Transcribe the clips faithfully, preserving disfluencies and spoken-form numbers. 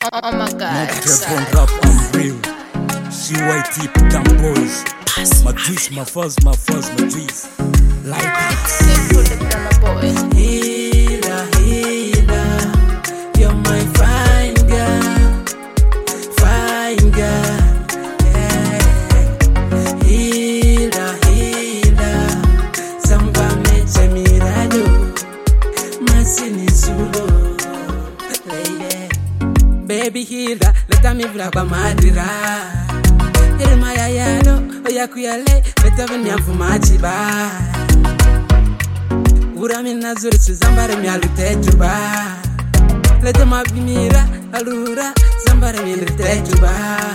Oh my god. Next trap on rap, I'm real. C Y T, damn boys. My juice, my fuzz, my fuzz, my juice. Like that. Simple the drama boy. Healer, healer, you're my fine girl, fine girl. Yeah. Healer, healer, samba meche mirado, masini sulo. Baby healer, let me vraba madira. Irmaya yano, oya kuyale, let me nyafu machiba. Urami nazuri suzambare mi alutejuba. Let me abimira, alura, zambare mi alutejuba.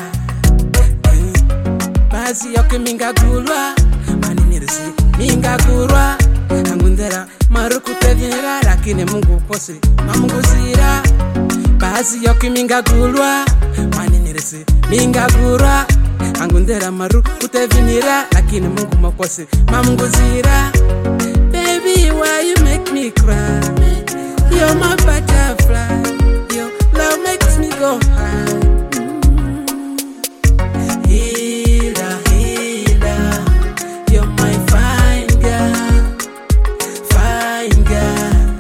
Basi yoke minga gulwa, mani nirisi minga gulwa. Angundera maruku tevinira, lakini Mungu kosi, mamungu zira. Basi yoke minga gulwa, mani nirisi minga gulwa. Angundera maruku tevinira, lakini Mungu makosi, mamungu zira. Baby, why you make me cry? You're my butterfly. Your love makes me go high. Mm-hmm. Healer, healer, you're my fine girl, fine girl.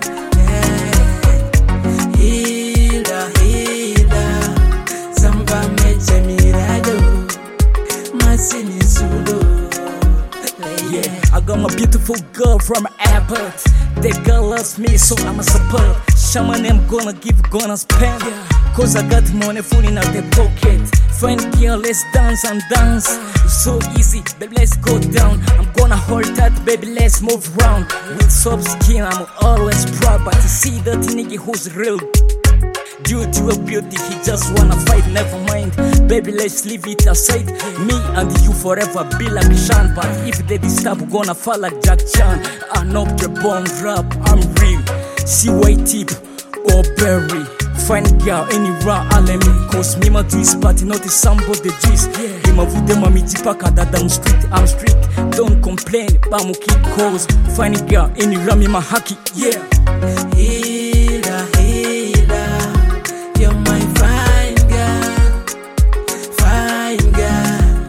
Yeah. Healer, healer, samba meche mirado, masini sulo. Yeah, I got my beautiful girl from airport. That girl loves me, so I'ma support. Shaman, I'm gonna give, gonna spend. Cause I got money falling out the pocket. Friend girl, let's dance and dance. It's so easy, baby, let's go down. I'm gonna hold that, baby, let's move round. With soft skin, I'm always proud. But to see that nigga who's real. Due to a beauty, he just wanna fight, never mind. Baby, let's leave it aside. Me and you forever be like Sean. But if they disturb, gonna fall like Jack Chan. I know the bomb rap, I'm real. C Y T or Berry. Fine girl, any raw alemi. Cause me my twist party, not a sample the gist. Him of them, I'm paka that I'm street, I'm street. Don't complain, bamu keep calls. Fine girl, any rami my haki, yeah. Healer, healer, you're my fine girl, fine girl.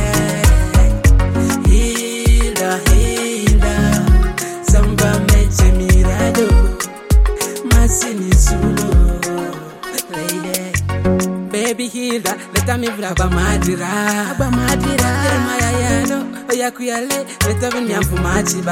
Yeah. Healer, healer, samba meche mirado, masini sulo. Baby healer, let me vraba madira, aba madira. Irmaya yano, oya kuyale, let me nyafu machiba.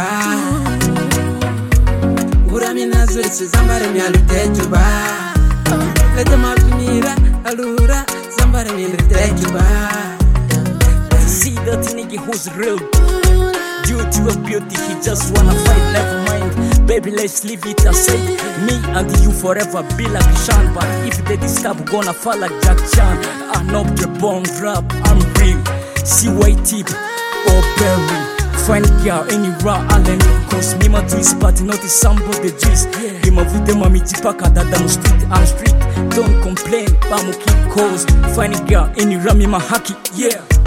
Urami nazuri suzambare mi alutejuba. Let me abimira, alura, zambare mi alutejuba. See that nigga who's real. Due to a beauty, he just wanna fight, never mind. Baby, let's leave it aside. Me and you forever be like Sean. But if they disturb, gonna fall like Jack Chan. I know the bomb rap, I'm real. C Y T or Berry. Fine girl, any raw alemi. Cause me my twist party, not a sample the gist. Him of them, I'm paka that I'm street, I'm street. Don't complain, bamu keep calls. Fine girl, any rami my haki, yeah.